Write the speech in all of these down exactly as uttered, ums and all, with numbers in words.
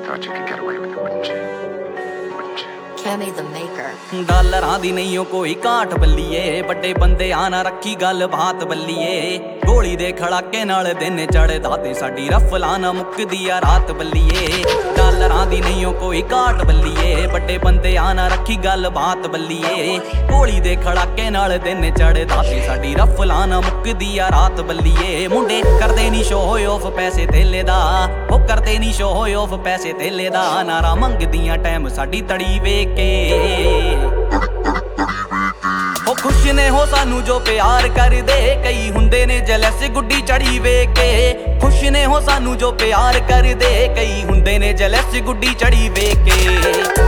thought you could get away with it, wouldn't you? Wouldn't you? Kemi the maker. ਡਾਲਰਾਂ ਦੀ ਨਹੀਂ ਓ ਕੋਈ ਘਾਟ ਬੱਲੀਏ, ਵੱਡੇ ਬੰਦੇ ਆ ਨਾ ਰੱਖੀ ਗੱਲ ਬਾਤ ਬੱਲੀਏ। ਗੋਲੀ ਦੇ ਖੜਾਕੇ ਨਾਲ ਦਿਨ ਚੜਦਾ ਤੇ ਸਾਡੀ ਰਫਲਾਂ ਨਾ ਮੁੱਕਦੀ ਆ ਰਾਤ ਬੱਲੀਏ। ਡਾਲਰਾਂ ਦੀ ਨਹੀਂ ਓ ਕੋਈ ਘਾਟ ਬੱਲੀਏ, ਵੱਡੇ ਬੰਦੇ ਆ ਨਾ ਰੱਖੀ ਗੱਲ ਬਾਤ ਬੱਲੀਏ। ਗੋਲੀ ਦੇ ਖੜਾਕੇ ਨਾਲ ਦਿਨ ਚੜਦਾ ਤੇ ਸਾਡੀ ਰਫਲਾਂ ਨਾ ਮੁੱਕਦੀ ਆ ਰਾਤ ਬੱਲੀਏ। ਮੁੰਡੇ ਕਰਦੇ ਨੀ ਸ਼ੋਅ ਆਫ ਪੈਸੇ ਤੇਲੇ ਦਾ, ਉਹ ਕਰਦੇ ਨੀ ਸ਼ੋਅ ਆਫ ਪੈਸੇ ਤੇਲੇ ਦਾ। ਨਾਰਾ ਮੰਗਦੀਆਂ ਟਾਈਮ ਸਾਡੀ ਤੜੀ ਵੇਖ ਕੇ ਉਹ ਖੁਸ਼ ਨੇ ਹੋ ਸਾਨੂੰ ਜੋ ਪਿਆਰ ਕਰਦੇ। ਕਈ ਹੁੰਦੇ ਨੇ ਜਲਸ ਗੁੱਡੀ ਚੜੀ ਵੇਖ ਕੇ। ਖੁਸ਼ ਨੇ ਹੋ ਸਾਨੂੰ ਜੋ ਪਿਆਰ ਕਰਦੇ। ਕਈ ਹੁੰਦੇ ਨੇ ਜਲਸ ਗੁੱਡੀ ਚੜੀ ਵੇਖ ਕੇ।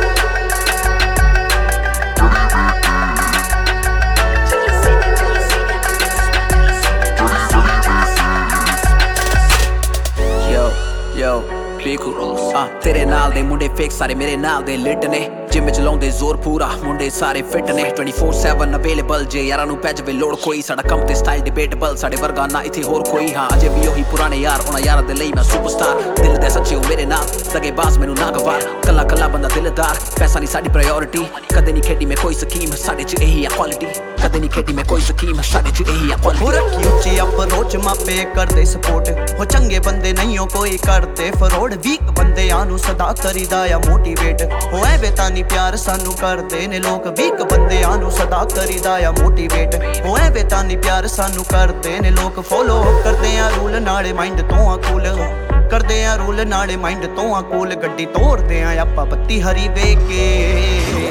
ਆ ਤੇਰੇ ਨਾਲ ਦੇ ਮੁੰਡੇ ਫੇਕ ਸਾਰੇ ਮੇਰੇ ਨਾਲ ਦੇ ਲਿਟ ਨੇ। ਜਿਮ ਚ ਲਾਉਂਦੇ ਜ਼ੋਰ ਪੂਰਾ ਮੁੰਡੇ ਸਾਰੇ ਫਿੱਟ ਨੇ। ਟਵੈਂਟੀ ਫੋਰ ਸੈਵਨ ਅਵੇਲੇਬਲ ਜੇ ਯਾਰਾਂ ਨੂੰ ਪੈ ਜਾਵੇ ਲੋੜ ਕੋਈ। ਸਾਡਾ ਕੰਮ ਤੇ ਸਟਾਈਲ ਡਿਬੇਟੇਬਲ, ਸਾਡੇ ਵਰਗਾ ਨਾ ਇੱਥੇ ਹੋਰ ਕੋਈ। ਹਾਂ ਅਜੇ ਵੀ ਉਹੀ ਪੁਰਾਣੇ ਯਾਰ, ਉਹਨਾਂ ਯਾਰਾਂ ਦੇ ਲਈ ਮੈਂ ਸੁਪਰਸਟਾਰ। ਦਿਲ ਦੇ ਸੱਚੇ ਉਹ ਮੇਰੇ ਨਾਲ ਸਗੇ ਬਾਸ ਮੈਨੂੰ ਨਾ ਗਵਾਰ। ਕੱਲਾ ਕੱਲਾ ਬੰਦਾ ਦਿਲਦਾਰ, ਪੈਸਾ ਨਹੀਂ ਸਾਡੀ ਪ੍ਰਾਇਓਰਿਟੀ। ਕਦੇ ਨਹੀਂ ਖੇਡੀ ਮੈਂ ਕੋਈ ਸਕੀਮ, ਸਾਡੇ ਚ ਇਹੀ ਆ ਕੁਆਲਿਟੀ। ਕਦੇ ਨਹੀਂ ਖੇਡੀ ਮੈਂ ਕੋਈ ਸਕੀਮ, ਸਾਡੇ ਚ ਇਹੀ ਆ ਕੁਆਲਿਟੀ। ਹੋ ਰੱਖੀ ਉੱਚੀ ਅਪਰੋਚ, ਮਾਪੇ ਕਰਦੇ ਸਪੋਰਟ। ਹੋ ਚੰਗੇ ਬੰਦੇ ਨਹੀਂ ਹੋ ਕੋਈ ਕਰਦੇ ਫਰੋਡ। ਵੀਕ ਬੰਦਿਆਂ ਨੂੰ ਸਦਾ ਕਰੀਦਾ ਆ ਮੋਟੀਵੇਟ। ਹੋ ਐਵੇਂ ਤਾਂ ਨਹੀਂ ਪਿਆਰ ਸਾਨੂੰ ਕਰਦੇ ਨੇ ਲੋਕ। ਵੀਕ ਬੰਦਿਆਂ ਨੂੰ ਸਦਾ ਕਰੀਦਾ ਆ ਮੋਟੀਵੇਟ। ਹੋ ਐਵੇਂ ਤਾਂ ਨਹੀਂ ਪਿਆਰ ਸਾਨੂੰ ਕਰਦੇ ਨੇ ਲੋਕ। ਫੋਲੋ ਕਰਦੇ ਆ ਰੂਲ ਨਾਲੇ ਮਾਈਂਡ ਤੋਂ ਆ ਕੂਲ। ਕਰਦੇ ਆ ਰੂਲ ਨਾਲੇ ਮਾਈਂਡ ਤੋਂ ਆ ਕੂਲ। ਗੱਡੀ ਤੋੜਦੇ ਆ ਆਪਾਂ ਬੱਤੀ ਹਰੀ ਵੇਖ ਕੇ।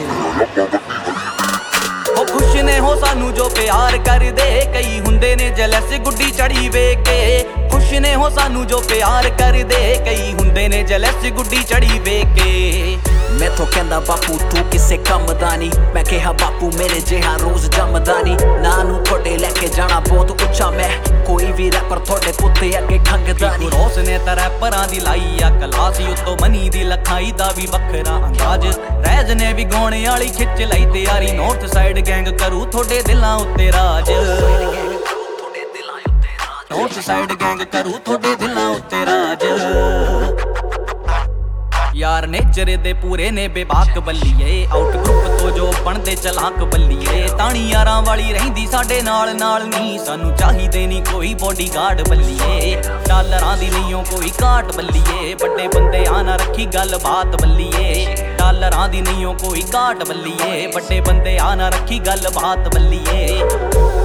ਉਹ ਖੁਸ਼ ਨੇ ਹੋ ਸਾਨੂੰ ਜੋ ਪਿਆਰ ਕਰਦੇ। ਕਈ ਹੁੰਦੇ ਨੇ ਜਲਸ ਗੁੱਡੀ ਚੜੀ ਵੇਖ ਕੇ। ਖੁਸ਼ ਨੇ ਹੋ ਸਾਨੂੰ ਜੋ ਪਿਆਰ ਕਰਦੇ। ਕਈ ਹੁੰਦੇ ਨੇ ਜਲਸ ਗੁੱਡੀ ਚੜੀ ਵੇਖ ਕੇ। ਮੈਥੋਂ ਕਹਿੰਦਾ ਬਾਪੂ ਤੂੰ ਕਿਸੇ ਕੰਮ ਦਾ ਨੀ। ਮੈਂ ਕਿਹਾ ਬਾਪੂ ਮੇਰੇ ਜਿਹਾ ਰੋਜ਼ ਜੰਮਦਾ ਨੀ। ਨਾਂ ਨੂੰ ਤੁਹਾਡੇ ਲੈ ਕੇ ਜਾਣਾ ਬਹੁਤ ਉੱਚਾ ਮੈਂ। ਕੋਈ ਵੀ ਰੈਪਰ ਤੁਹਾਡੇ ਕੁੱਤੇ ਅੱਗੇ ਖੰਗਦਾ ਨੀ। ਰੋਸ ਨੇ ਤਾਂ ਰੈਪਰਾਂ ਦੀ ਲਾਈ ਆ ਕਲਾਸੀ। ਉੱਤੋਂ ਮਨੀ ਦੀ ਲਖਾਈ ਦਾ ਵੀ ਵੱਖਰਾ ਅੰਦਾਜ਼। ਰੈਜ ਨੇ ਵੀ ਗਾਉਣੇ ਵਾਲੀ ਖਿੱਚ ਲਈ ਤਿਆਰੀ। ਨੌਰਥ ਸਾਈਡ ਗੈਂਗ ਕਰੂ ਤੁਹਾਡੇ ਦਿਲਾਂ ਉੱਤੇ ਰਾਜ। ਨੌਰਥ ਸਾਈਡ ਗੈਂਗ ਕਰੂ ਤੁਹਾਡੇ ਦਿਲਾਂ ਉੱਤੇ ਰਾਜ। ਯਾਰ ਨੇਚਰ ਦੇ ਪੂਰੇ ਨੇ ਬੇਬਾਕ ਬੱਲੀਏ। ਆਊਟ ਗਰੁੱਪ ਤੋਂ ਜੋ ਬਣਦੇ ਚਲਾਕ ਬੱਲੀਏ। ਤਾਣੀ ਯਾਰਾਂ ਵਾਲੀ ਰਹਿੰਦੀ ਸਾਡੇ ਨਾਲ ਨਾਲ ਨੀ। ਸਾਨੂੰ ਚਾਹੀਦੇ ਨੀ ਕੋਈ ਬੋਡੀਗਾਰਡ ਬੱਲੀਏ। ਡਾਲਰਾਂ ਦੀ ਨਹੀਂ ਓ ਕੋਈ ਘਾਟ ਬੱਲੀਏ, ਵੱਡੇ ਬੰਦੇ ਆ ਨਾ ਰੱਖੀ ਗੱਲ ਬਾਤ ਬੱਲੀਏ। ਡਾਲਰਾਂ ਦੀ ਨਹੀਂ ਓ ਕੋਈ ਘਾਟ ਬੱਲੀਏ, ਵੱਡੇ ਬੰਦੇ ਆ ਨਾ ਰੱਖੀ ਗੱਲ ਬਾਤ ਬੱਲੀਏ।